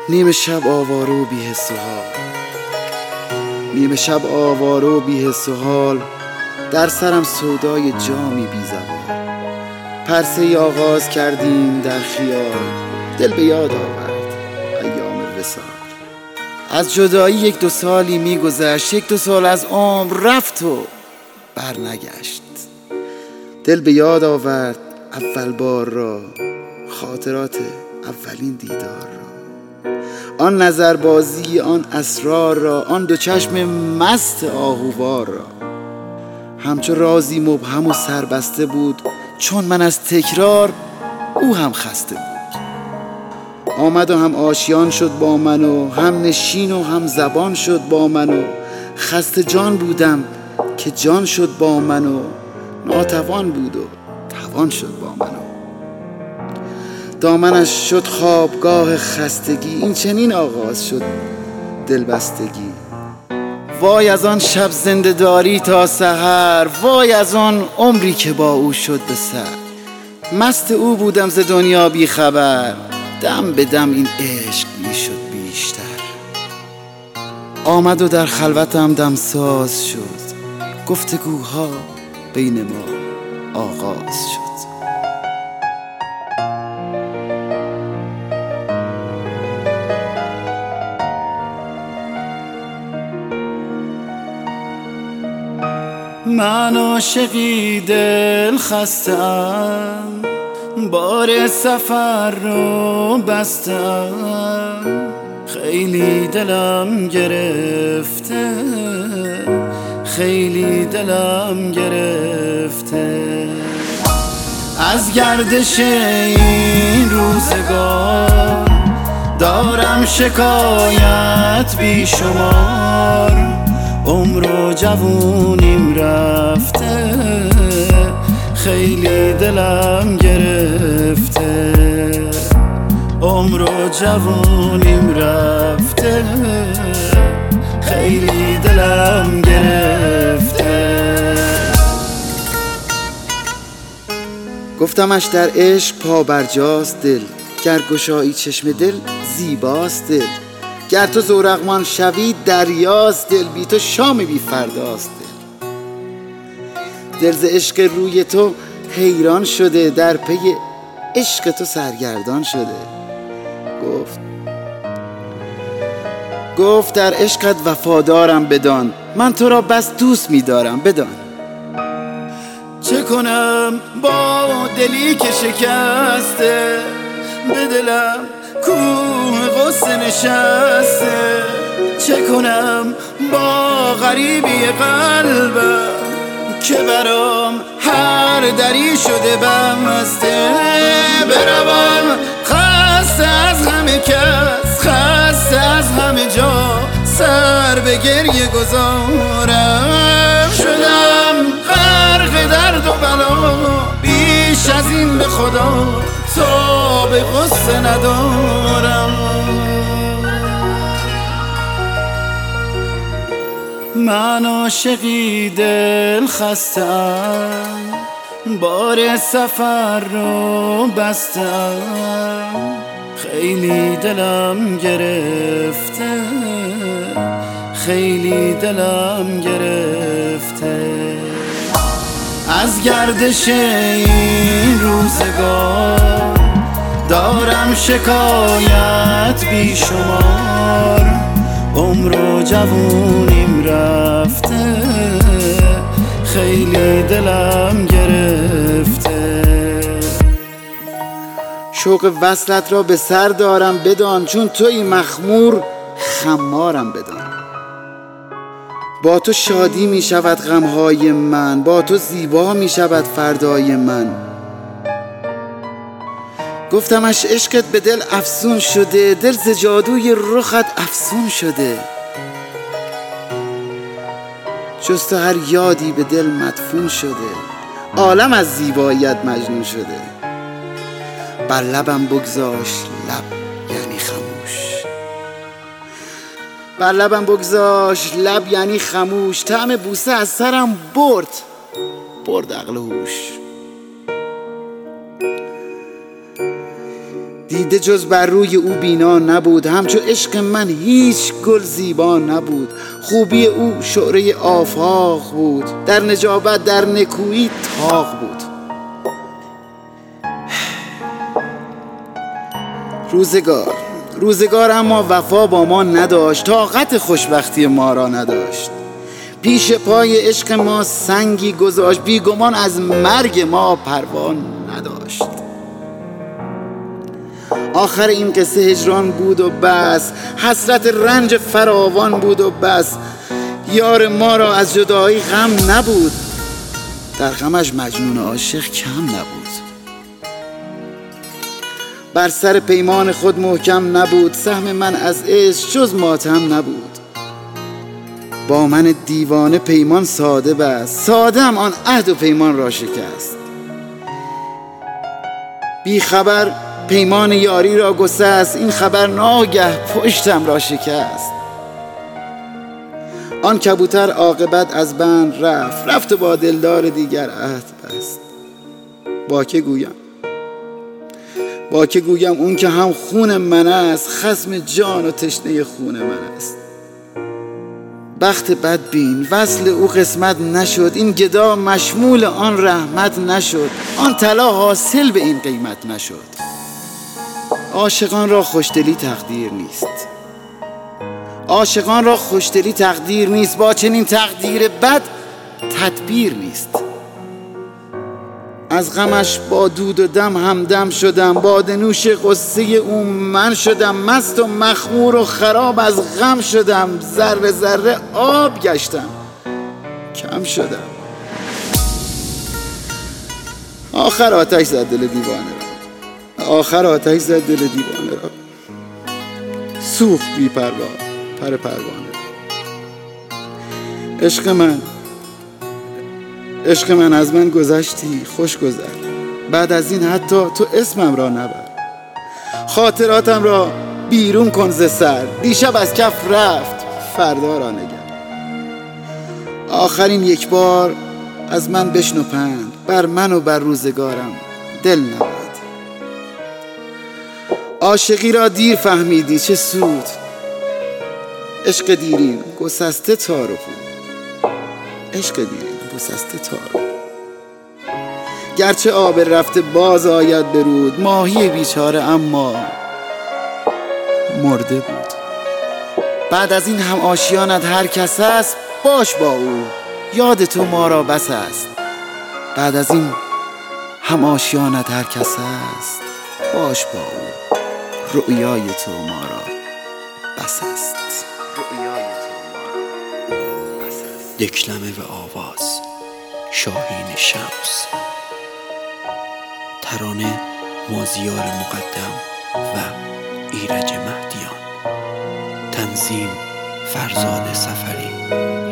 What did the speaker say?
نیمه شب آواره و بی حس و حال، نیمه شب آواره و بی حس و حال، در سرم سودای جامی بی زوال. پرسه ای آغاز کردیم در خیال، دل به یاد آورد ایام وصال. از جدایی 1-2 سالی می گذشت، 1-2 سال از عمر رفت و برنگشت. دل به یاد آورد اول بار را، خاطرات اولین دیدار را، آن نظربازی، آن اسرار را، آن 2 چشم مست آهووار را. همچو رازی مبهم و سربسته بود، چون من از تکرار او هم خسته بود. آمد و هم آشیان شد با من و هم نشین و هم زبان شد با من و خسته جان بودم که جان شد با من و ناتوان بود و توان شد با من و دامنش شد خوابگاه خستگی. این چنین آغاز شد دلبستگی. وای از آن شب زنده داری تا سحر، وای از آن عمری که با او شد به سر. مست او بودم ز دنیا بی خبر، دم به دم این عشق می شد بیشتر. آمد و در خلوتم دمساز شد، گفتگوها بین ما آغاز شد. من عاشقی دل خسته‌ام، بار سفر رو بستم. خیلی دلم گرفته، خیلی دلم گرفته از گردش این روزگار. دارم شکایت بی شمار، عمر و جوونیم رفته، خیلی دلم گرفته. عمر و جوونیم رفته، خیلی دلم گرفته. گفتمش در عشق پا برجاست دل، گر گشایی چشم دل زیباست دل. گر تو زورقمان شوی دریاست دل، بی تو شام بی فرداست دل. دل ز عشق روی تو حیران شده، در پی عشق تو سرگردان شده. گفت در عشقت وفادارم بدان، من تو را بس دوست می‌دارم بدان. چه کنم با دلی که شکسته، به دلم کوه غصه نشسته. چه کنم با غریبی قلبم، که برام هر دری شده بسته. بروم خسته از همه کس، خسته از همه جا، سر به گریه گذارم. شدم غرق درد و بلا، بیش از این به خدا تا به غصه ندارم. من عاشقی دل خسته‌ام، بار سفر رو بستم. خیلی دلم گرفته، خیلی دلم گرفته از گردش این روزگار. دارم شکایت بی شمار، عمر و جوونیم رفته، خیلی دلم گرفته. شوق وصلت را به سر دارم بدان، چون توی مخمور خمارم بدان. با تو شادی می شود غمهای من، با تو زیبا می شود فردای من. گفتمش عشقت به دل افسون شده، دل ز جادوی رخت افسون شده. جز تو هر یادی به دل مدفون شده، عالم از زیباییت مجنون شده. بر لبم بگذاشت لب یعنی خموش، بر لبم بگذاشت لب یعنی خموش. طعم بوسه از سرم برد عقل و هوش. دیده جز بر روی او بینا نبود، همچو عشق من هیچ گل زیبا نبود. خوبی او شعره آفاق بود، در نجابت در نکویی طاق بود. روزگار اما وفا با ما نداشت، طاقت خوشبختی ما را نداشت. پیش پای عشق ما سنگی گذاشت، بیگمان از مرگ ما پروا نداشت. آخر این قصه هجران بود و بس، حسرت رنج فراوان بود و بس. یار ما را از جدایی غم نبود، در غمش مجنون عاشق کم نبود. بر سر پیمان خود محکم نبود، سهم من از عشق جز ماتم نبود. با من دیوانه پیمان ساده بست، ساده ام آن عهد و پیمان را شکست. بی خبر پیمان یاری را گسست، این خبر ناگه پشتم را شکست. آن کبوتر عاقبت از بند رفت و با دلدار دیگر عهد بست. با که گویم اون که هم خون من است، خصم جان و تشنه خون من است. بخت بدبین وصل او قسمت نشد، این گدا مشمول آن رحمت نشد. آن طلا حاصل به این قیمت نشد. عاشقان را خوشدلی تقدیر نیست، با چنین تقدیر بد تدبیر نیست. از غمش با دود و دم همدم شدم، باده‌نوش غصه او من شدم. مست و مخمور و خراب از غم شدم، ذره ذره آب گشتم کم شدم. آخر آتش زد دل دیوانه را، سوخت بی پروا پر پروانه را. عشق من از من گذشتی خوش گذر، بعد از این حتی تو اسمم را نبر. خاطراتم را بیرون کن ز سر، دیشب از کف رفت فردا را نگر. آخرین یک بار از من بشنو پند، بر من و بر روزگارم دل نبند. عاشقی را دیر فهمیدی چه سود، عشق دیرین گسسته تار و پود. گرچه آب رفته باز آید برود، ماهی بیچاره اما مرده بود. بعد از این هم آشیانت هر کس است، باش با او یاد تو ما را بس است. بعد از این هم آشیانت هر کس است، باش با او رؤیای تو ما را بس است. دکلمه و آواز شاهین شمس، ترانه مازیار مقدم و ایرج مهدیان، تنظیم فرزاد سفری.